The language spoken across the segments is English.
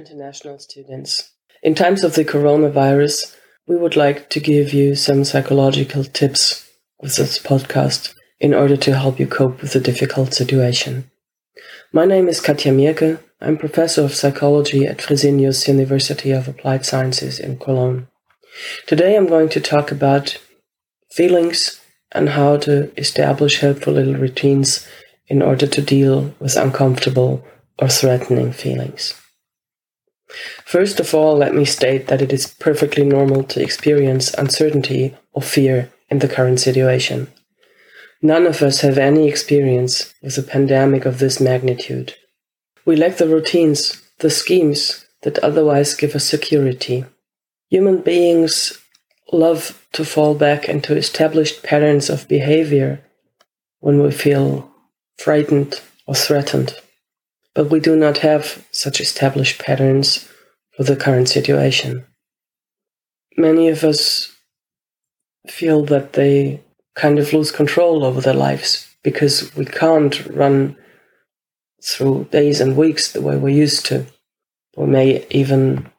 international students. In times of the coronavirus, we would like to give you some psychological tips with this podcast in order to help you cope with the difficult situation. My name is Katja Mierke. I'm professor of psychology at Fresenius University of Applied Sciences in Cologne. Today I'm going to talk about feelings and how to establish helpful little routines in order to deal with uncomfortable or threatening feelings. First of all, let me state that it is perfectly normal to experience uncertainty or fear in the current situation. None of us have any experience with a pandemic of this magnitude. We lack the routines, the schemes that otherwise give us security. Human beings love to fall back into established patterns of behavior when we feel frightened or threatened. But we do not have such established patterns for the current situation. Many of us feel that they kind of lose control over their lives because we can't run through days and weeks the way we used to. We may even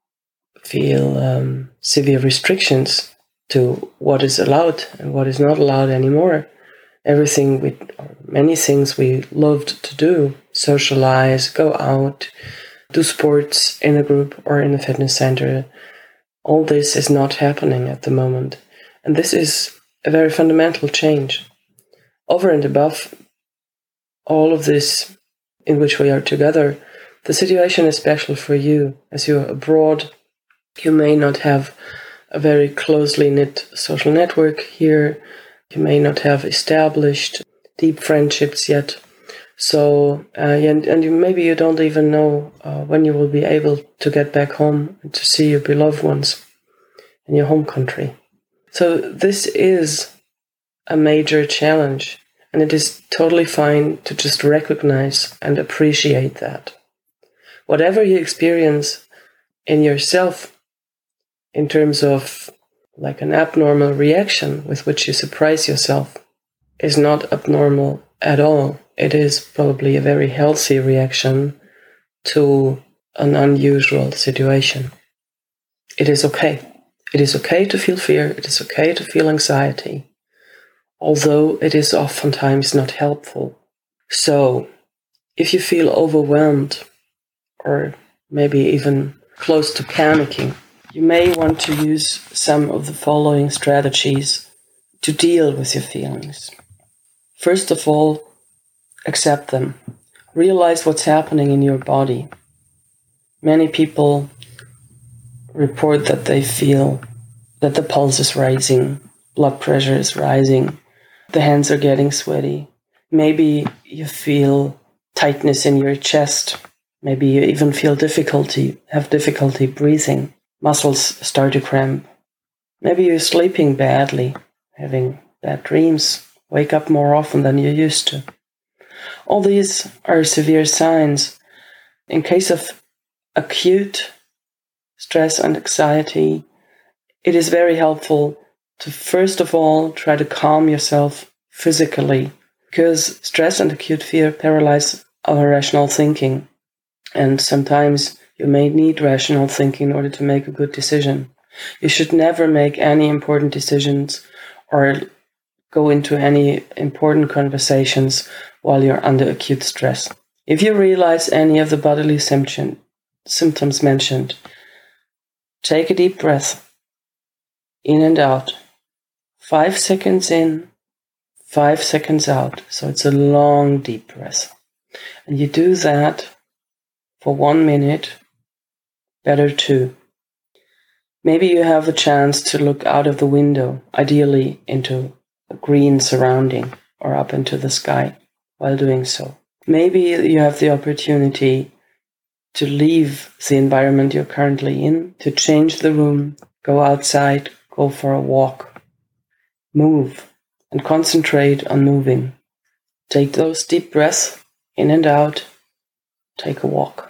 feel severe restrictions to what is allowed and what is not allowed anymore. Many things we loved to do, socialize, go out, do sports in a group or in a fitness center, all this is not happening at the moment. And this is a very fundamental change. Over and above all of this in which we are together, the situation is special for you. As you are abroad, you may not have a very closely knit social network here. You may not have established deep friendships yet. So, maybe you don't even know when you will be able to get back home and to see your beloved ones in your home country. So this is a major challenge, and it is totally fine to just recognize and appreciate that. Whatever you experience in yourself in terms of like an abnormal reaction with which you surprise yourself is not abnormal at all. It is probably a very healthy reaction to an unusual situation. It is okay. It is okay to feel fear. It is okay to feel anxiety, although it is oftentimes not helpful. So, if you feel overwhelmed or maybe even close to panicking, you may want to use some of the following strategies to deal with your feelings. First of all, accept them. Realize what's happening in your body. Many people report that they feel that the pulse is rising, blood pressure is rising, the hands are getting sweaty. Maybe you feel tightness in your chest. Maybe you even have difficulty breathing. Muscles start to cramp. Maybe you're sleeping badly, having bad dreams, wake up more often than you used to. All these are severe signs. In case of acute stress and anxiety, it is very helpful to first of all try to calm yourself physically, because stress and acute fear paralyze our rational thinking. And sometimes you may need rational thinking in order to make a good decision. You should never make any important decisions or go into any important conversations while you're under acute stress. If you realize any of the bodily symptoms mentioned, take a deep breath, in and out. 5 seconds in, 5 seconds out. So it's a long, deep breath. And you do that for 1 minute, better 2. Maybe you have a chance to look out of the window, ideally into a green surrounding or up into the sky while doing so. Maybe you have the opportunity to leave the environment you're currently in, to change the room, go outside, go for a walk, move, and concentrate on moving. Take those deep breaths in and out, take a walk.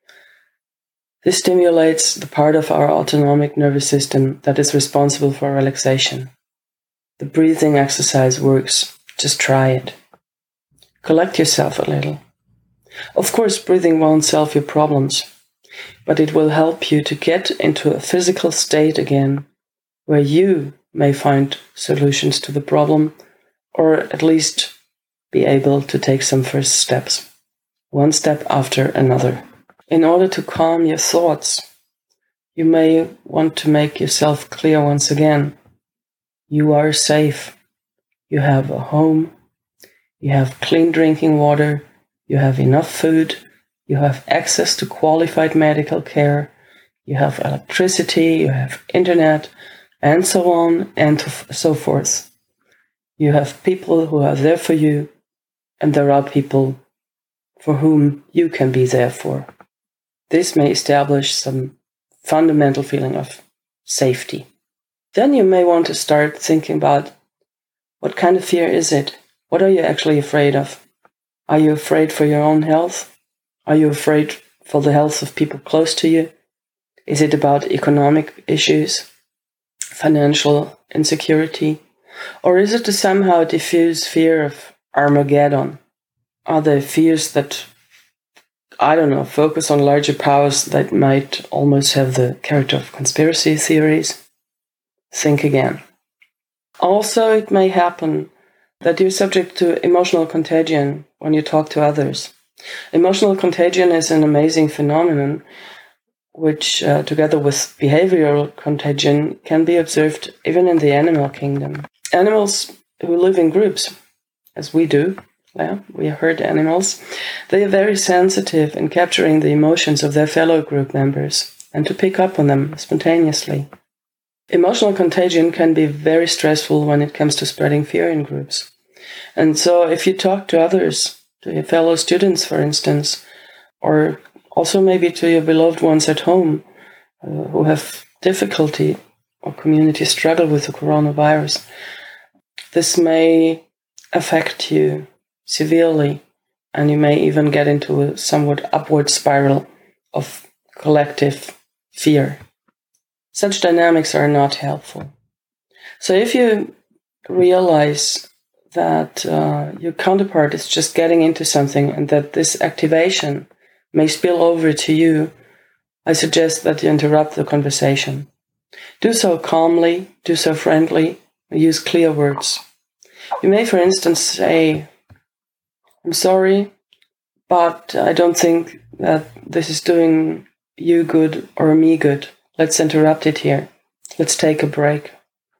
This stimulates the part of our autonomic nervous system that is responsible for relaxation. The breathing exercise works. Just try it. Collect yourself a little. Of course, breathing won't solve your problems, but it will help you to get into a physical state again, where you may find solutions to the problem, or at least be able to take some first steps, one step after another. In order to calm your thoughts, you may want to make yourself clear once again. You are safe. You have a home. You have clean drinking water. You have enough food. You have access to qualified medical care. You have electricity. You have internet, and so on and so forth. You have people who are there for you, and there are people for whom you can be there for. This may establish some fundamental feeling of safety. Then you may want to start thinking about, what kind of fear is it? What are you actually afraid of? Are you afraid for your own health? Are you afraid for the health of people close to you? Is it about economic issues, financial insecurity? Or is it a somehow diffuse fear of Armageddon? Are there fears that, focus on larger powers that might almost have the character of conspiracy theories? Think again. Also, it may happen that you're subject to emotional contagion when you talk to others. Emotional contagion is an amazing phenomenon which, together with behavioral contagion, can be observed even in the animal kingdom. Animals who live in groups, as we do, we are herd animals, they are very sensitive in capturing the emotions of their fellow group members and to pick up on them spontaneously. Emotional contagion can be very stressful when it comes to spreading fear in groups. And so if you talk to others, to your fellow students, for instance, or also maybe to your beloved ones at home who have difficulty or community struggle with the coronavirus, this may affect you severely, and you may even get into a somewhat upward spiral of collective fear. Such dynamics are not helpful. So if you realize that your counterpart is just getting into something and that this activation may spill over to you, I suggest that you interrupt the conversation. Do so calmly, do so friendly, use clear words. You may, for instance, say, "I'm sorry, but I don't think that this is doing you good or me good. Let's interrupt it here. Let's take a break.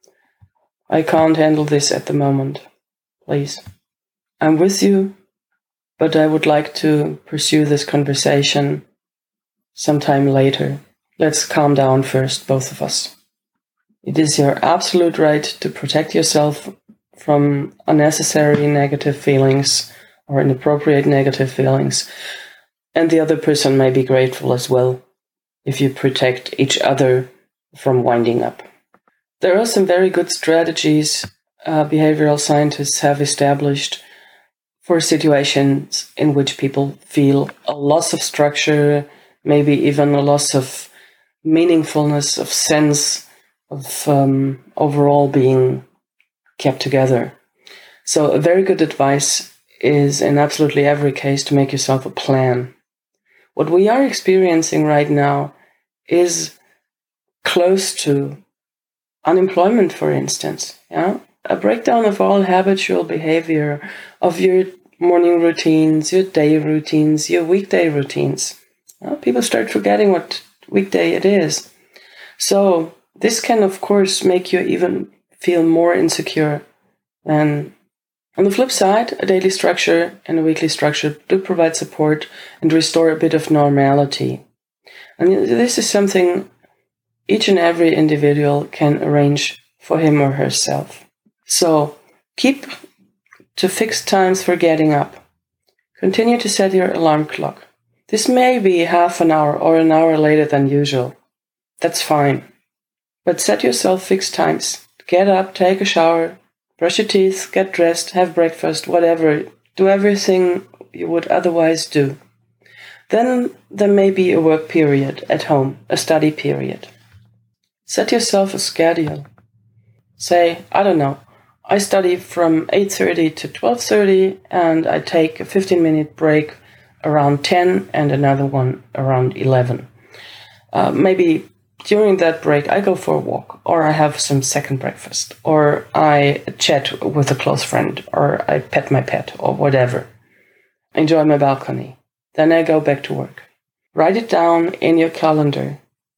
I can't handle this at the moment. Please. I'm with you, but I would like to pursue this conversation sometime later. Let's calm down first, both of us." It is your absolute right to protect yourself from unnecessary negative feelings or inappropriate negative feelings, and the other person may be grateful as well if you protect each other from winding up. There are some very good strategies behavioral scientists have established for situations in which people feel a loss of structure, maybe even a loss of meaningfulness, of sense, of overall being kept together. So a very good advice is in absolutely every case to make yourself a plan. What we are experiencing right now is close to unemployment, for instance. A breakdown of all habitual behavior, of your morning routines, your day routines, your weekday routines. People start forgetting what weekday it is. So this can, of course, make you even feel more insecure. And on the flip side, a daily structure and a weekly structure do provide support and restore a bit of normality. And this is something each and every individual can arrange for him or herself. So keep to fixed times for getting up. Continue to set your alarm clock. This may be half an hour or an hour later than usual. That's fine. But set yourself fixed times. Get up, take a shower, brush your teeth, get dressed, have breakfast, whatever. Do everything you would otherwise do. Then there may be a work period at home, a study period. Set yourself a schedule. Say, I study from 8:30 to 12:30 and I take a 15-minute break around 10 and another one around 11. Maybe during that break, I go for a walk, or I have some second breakfast, or I chat with a close friend, or I pet my pet, or whatever. Enjoy my balcony. Then I go back to work. Write it down in your calendar.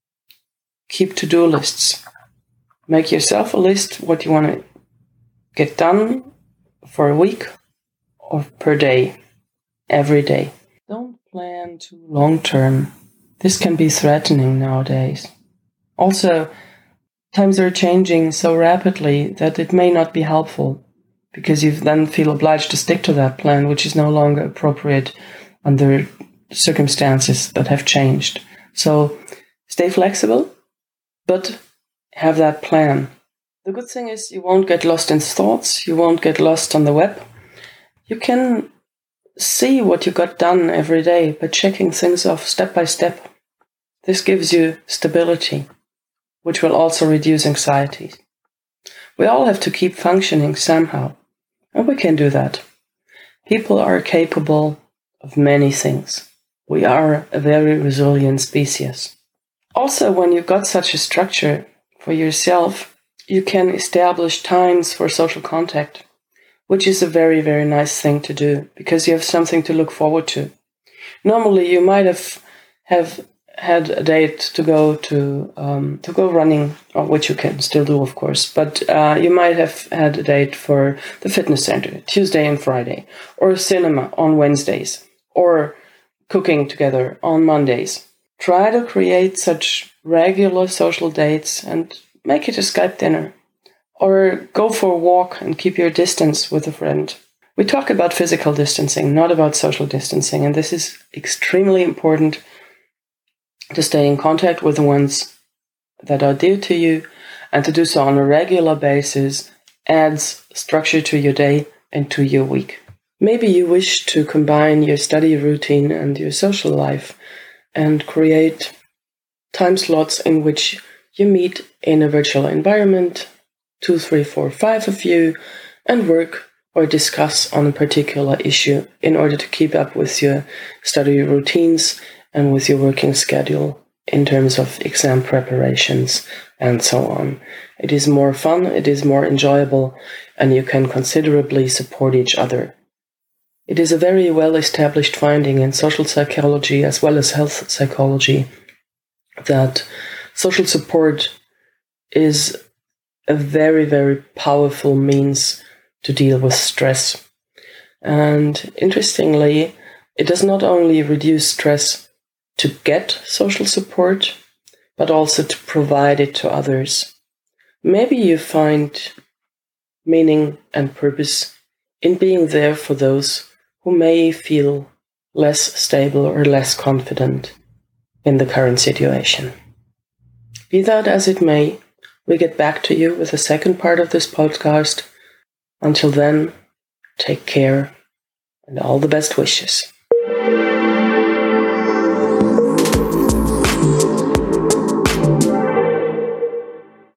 Keep to-do lists. Make yourself a list what you want to get done for a week or per day, every day. Don't plan too long-term. This can be threatening nowadays. Also, times are changing so rapidly that it may not be helpful, because you then feel obliged to stick to that plan, which is no longer appropriate under circumstances that have changed. So stay flexible, but have that plan. The good thing is you won't get lost in thoughts. You won't get lost on the web. You can see what you got done every day by checking things off step by step. This gives you stability, which will also reduce anxiety. We all have to keep functioning somehow, and we can do that. People are capable of many things. We are a very resilient species. Also, when you've got such a structure for yourself, you can establish times for social contact, which is a very, very nice thing to do, because you have something to look forward to. Normally, you might have had a date to go running, which you can still do, of course, but you might have had a date for the fitness center Tuesday and Friday, or cinema on Wednesdays, or cooking together on Mondays. Try to create such regular social dates and make it a Skype dinner, or go for a walk and keep your distance with a friend. We talk about physical distancing, not about social distancing, and this is extremely important, to stay in contact with the ones that are dear to you, and to do so on a regular basis adds structure to your day and to your week. Maybe you wish to combine your study routine and your social life and create time slots in which you meet in a virtual environment, 2, 3, 4, 5 of you, and work or discuss on a particular issue in order to keep up with your study routines and with your working schedule in terms of exam preparations and so on. It is more fun, it is more enjoyable, and you can considerably support each other. It is a very well-established finding in social psychology as well as health psychology that social support is a very, very powerful means to deal with stress. And interestingly, it does not only reduce stress to get social support, but also to provide it to others. Maybe you find meaning and purpose in being there for those who may feel less stable or less confident in the current situation. Be that as it may, we get back to you with the second part of this podcast. Until then, take care and all the best wishes.